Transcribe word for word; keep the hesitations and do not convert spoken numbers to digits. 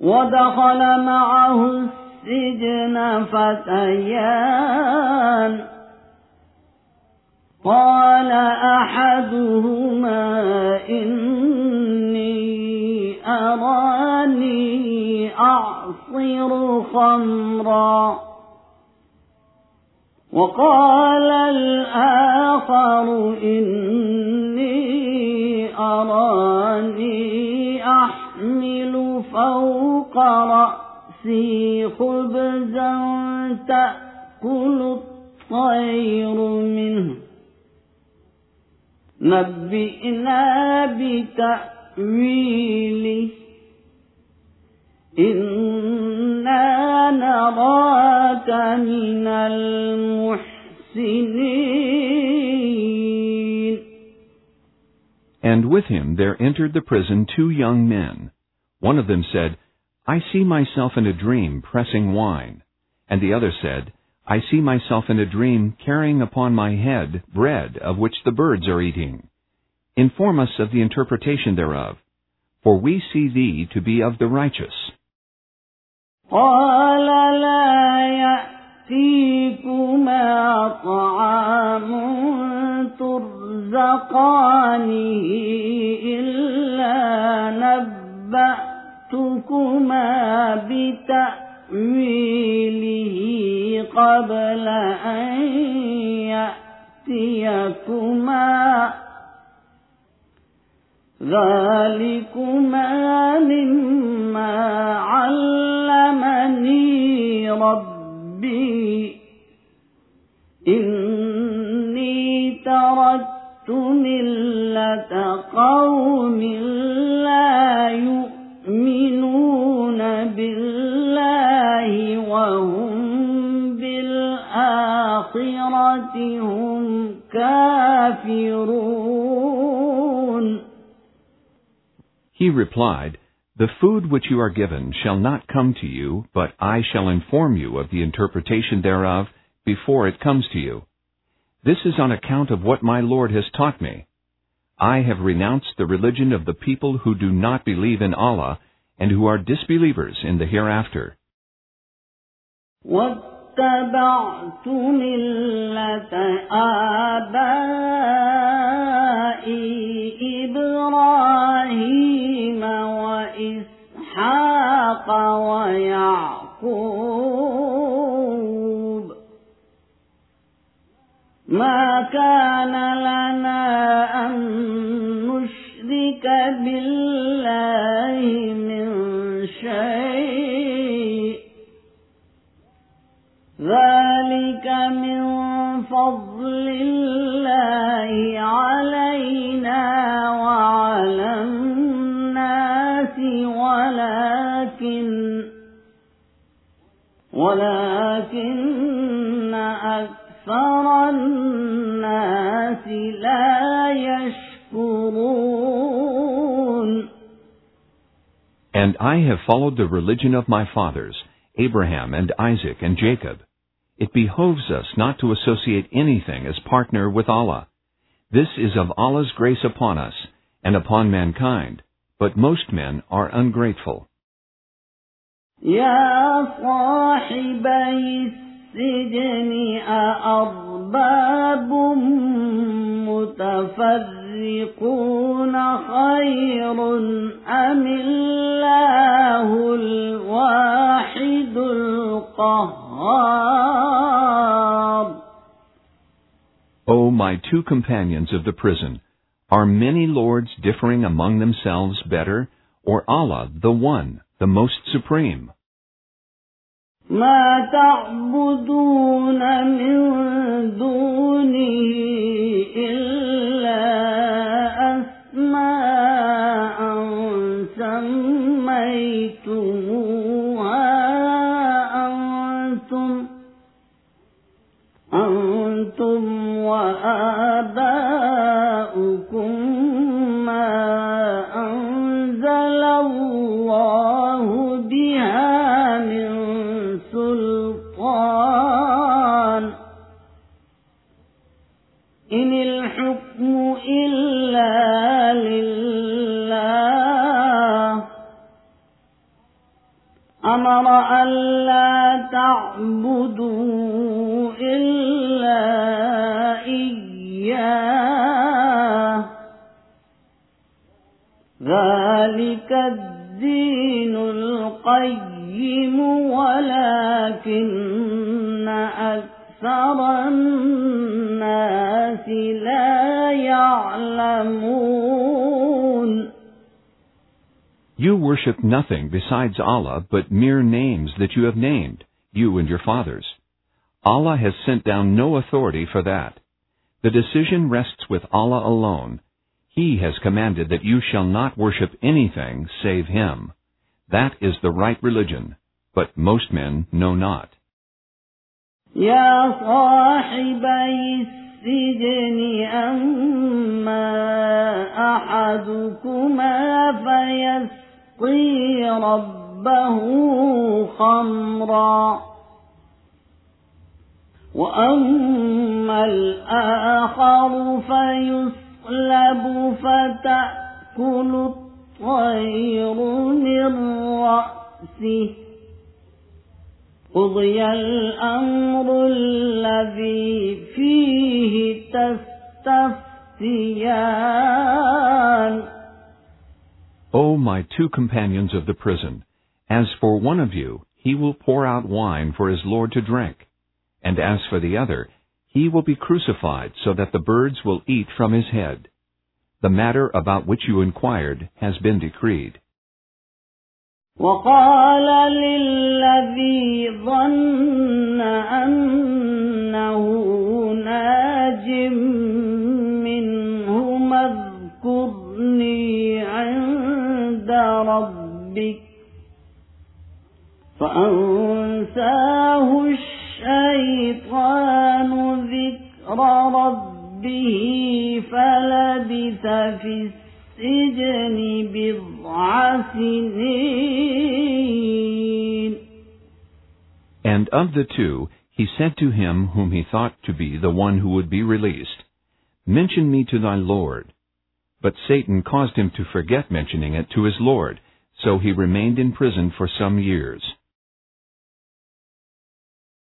ودخل معه السجن فتيان قال أحدهما إني أراني أعصر خمرا وقال الآخر إني أراني أحمل فوق رأسي خبزا تأكل الطير منه نبئنا بتأويله إنا نراك من المحسنين. And with him there entered the prison two young men. One of them said, I see myself in a dream pressing wine. And the other said, I see myself in a dream carrying upon my head bread of which the birds are eating. Inform us of the interpretation thereof, for we see thee to be of the righteous. قال لا يأتيكما طعام ترزقانه إلا نبأتكما بتأويله قبل أن يأتيكما ذلكما مما علمني ربي إني تركت ملة قوم لا يؤمنون بالله وهم بالآخرة هم كافرون. He replied, The food which you are given shall not come to you, but I shall inform you of the interpretation thereof before it comes to you. This is on account of what my Lord has taught me. I have renounced the religion of the people who do not believe in Allah and who are disbelievers in the hereafter. واتبعت ملة آبائي إبراهيم وإسحاق ويعقوب ما كان لنا أن نشرك بالله من شيء ذلك من فضل الله علينا وعلى الناس ولكن ولكن أكثر الناس لا يشكرون. And I have followed the religion of my fathers, Abraham and Isaac and Jacob. It behoves us not to associate anything as partner with Allah. This is of Allah's grace upon us and upon mankind, but most men are ungrateful. يا صاحبي السجن أأرباب متفرقون خير أم الله الواحد القهار. O my two companions of the prison, are many lords differing among themselves better, or Allah the One, the Most Supreme? ما تعبدون من دونه إلا أسماء سميتموها أنتم أنتم وآباؤكم ما أنزل الله بها من سلطان إن الحكم إلا لله أمر ألا تعبدوا إلا إياه ذلك الدين القيم ولكن أكثر الناس لا يعلمون. You worship nothing besides Allah but mere names that you have named, you and your fathers. Allah has sent down no authority for that. The decision rests with Allah alone. He has commanded that you shall not worship anything save Him. That is the right religion, but most men know not. يا صاحبي السجن أما أحدكما فيسقي ربه خمرا وأما الآخر فيصلب فتأكل الطير من رأسه قضي الأمر الذي فيه تستفتيان. O my two companions of the prison, as for one of you, he will pour out wine for his Lord to drink, and as for the other, he will be crucified so that the birds will eat from his head. The matter about which you inquired has been decreed. وقال للذي ظن أنه ناج منهما اذكرني عند ربك فأنساه الشيطان ذكر ربه فلبث في السجن بضع سنين. And of the two, he said to him whom he thought to be the one who would be released, Mention me to thy Lord. But Satan caused him to forget mentioning it to his Lord, so he remained in prison for some years.